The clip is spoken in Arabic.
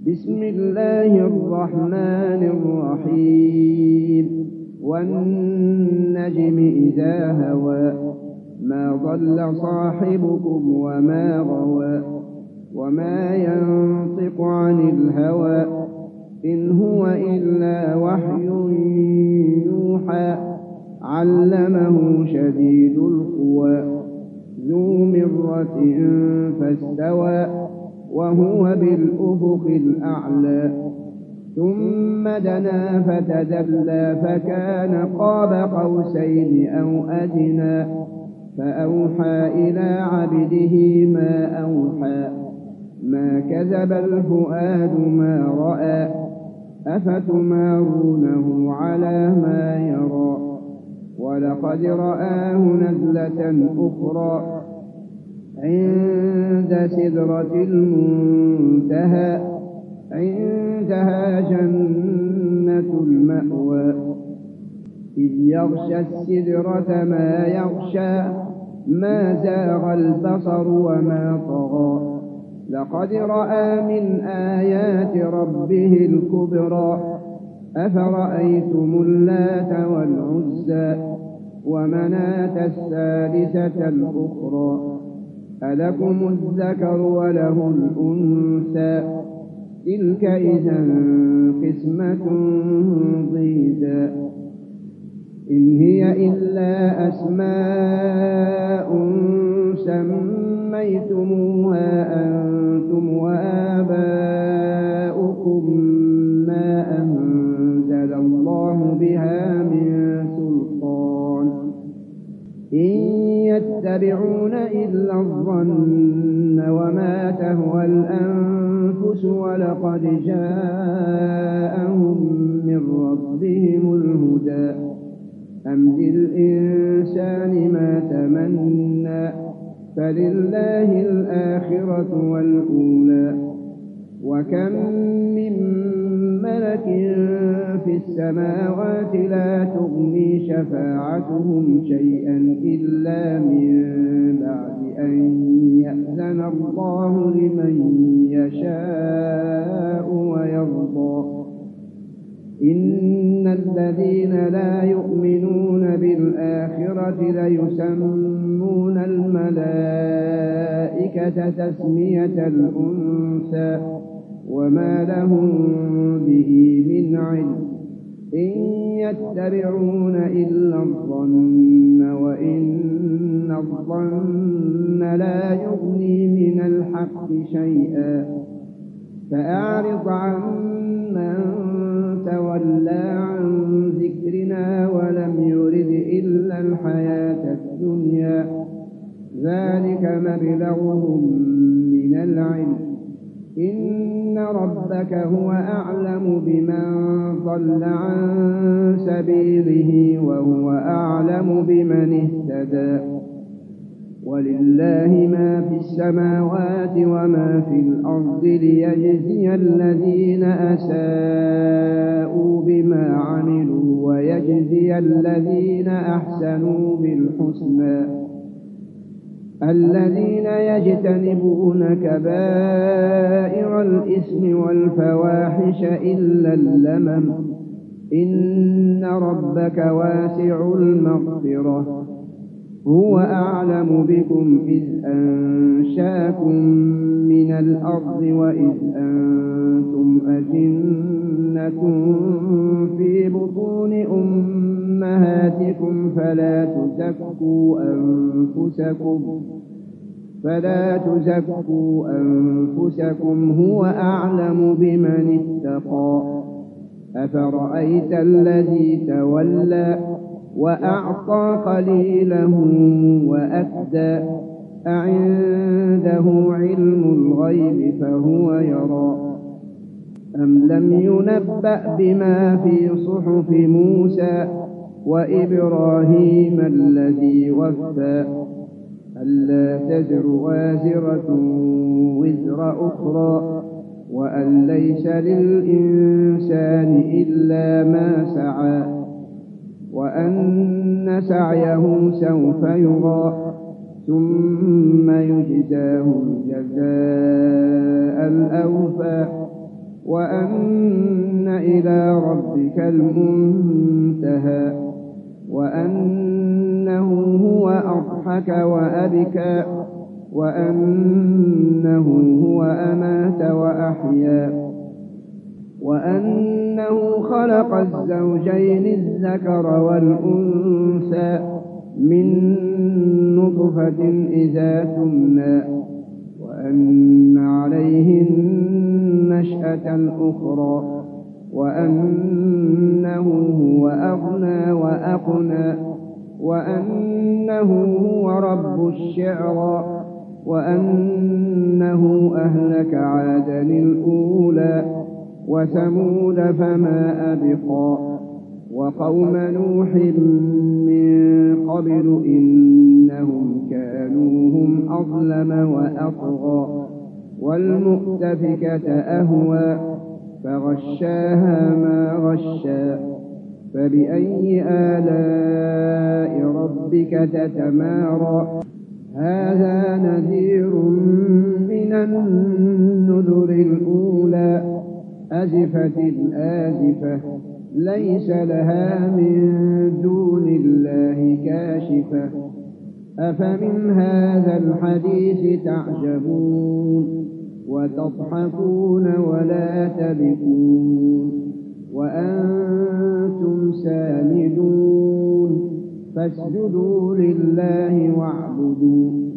بسم الله الرحمن الرحيم والنجم إذا هوى ما ضل صاحبكم وما غوى وما ينطق عن الهوى إن هو إلا وحي يوحى علمه شديد القوى ذو مرة فاستوى وهو بالأفق الأعلى ثم دنا فتدلى فكان قاب قوسين أو أدنى فأوحى إلى عبده ما أوحى ما كذب الفؤاد ما رأى أفتمارونه على ما يرى ولقد رآه نزلة أخرى عند سدرة المنتهى عندها جنة المأوى إذ يغشى السدرة ما يغشى ما زاغ البصر وما طغى لقد رأى من آيات ربه الكبرى أفرأيتم اللات والعزى ومناة الثالثة الأخرى ألكم الذكر وله الأنثى تلك إذا قسمة ضيزى إن هي إلا أسماء سميتموها أنتم وآباؤكم ما أنزل الله بها من سلطان إن يتبعون إلا الظن وما تهوى الأنفس ولقد جاءهم من ربهم الهدى أم للإنسان ما تمنى فلله الآخرة والأولى وكم من ملك في السماوات لا تغني شفاعتهم شيئا إلا من بعد أن يأذن الله لمن يشاء ويرضى إن الذين لا يؤمنون بالآخرة ليسمون الملائكة تسمية الأنثى وما لهم به من علم إن يتبعون إلا الظن وإن الظن لا يغني من الحق شيئا فأعرض عن من تولى عن ذكرنا ولم يرد إلا الحياة الدنيا ذلك مبلغهم من العلم إن ربك هو أعلم بمن ضل عن سبيله وهو أعلم بمن اهتدى ولله ما في السماوات وما في الأرض ليجزي الذين أساءوا بما عملوا ويجزي الذين أحسنوا بالحسنى الذين يجتنبون كبائر الإثم والفواحش إلا اللمم إن ربك واسع المغفرة هو أعلم بكم إذ أنشاكم من الأرض وإذ أنتم أجنة في بطون أمهاتكم فلا تزكوا أنفسكم هو أعلم بمن اتقى أفرأيت الذي تولى وأعطى قليلا وأكدى أعنده علم الغيب فهو يرى أم لم ينبأ بما في صحف موسى وإبراهيم الذي وفى ألا تزر وازرة وزر أخرى وأن ليس للإنسان إلا ما سعى وأن سعيه سوف يرى ثم يجزاه الجزاء الأوفى وأن إلى ربك المنتهى وأنه هو أضحك وأبكى وأنه هو أمات وأحيا وأنه خلق الزوجين الذكر والأنثى من نطفة إذا تمنى وأن عليه النشأة الأخرى وأنه هو أغنى وأقنى وأنه هو رب الشعرى وأنه أهلك عادا الأولى وثمود فما أبقى وقوم نوح من قبل إنهم كانوا هم أظلم وأطغى والمؤتفكة أهوى فغشاها ما غشى فبأي آلاء ربك تتمارى هذا نذير من النذر الأولى أزفت الآزفة ليس لها من دون الله كاشفة أفمن هذا الحديث تعجبون وتضحكون ولا تبكون وأنتم سامدون فاسجدوا لله واعبدوا